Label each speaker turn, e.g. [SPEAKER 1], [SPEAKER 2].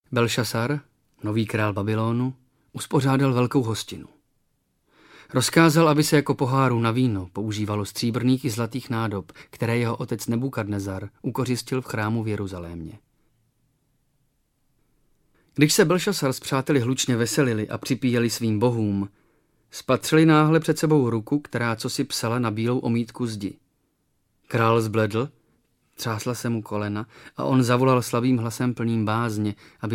[SPEAKER 1] Belšasar, nový král Babylonu, uspořádal velkou hostinu. Rozkázal, aby se jako poháru na víno používalo stříbrných i zlatých nádob, které jeho otec Nebukadnezar ukořistil v chrámu v Jeruzalémě. Když se Belšasar s přáteli hlučně veselili a připíjeli svým bohům, spatřili náhle před sebou ruku, která cosi psala na bílou omítku zdi. Král zbledl, třásla se mu kolena a on zavolal slabým hlasem plným bázně, aby